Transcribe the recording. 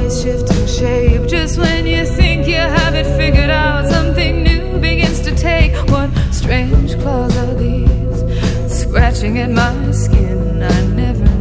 always shifting shape. Just when you think you have it figured out, something new begins to take. What strange claws are these, scratching at my skin? I never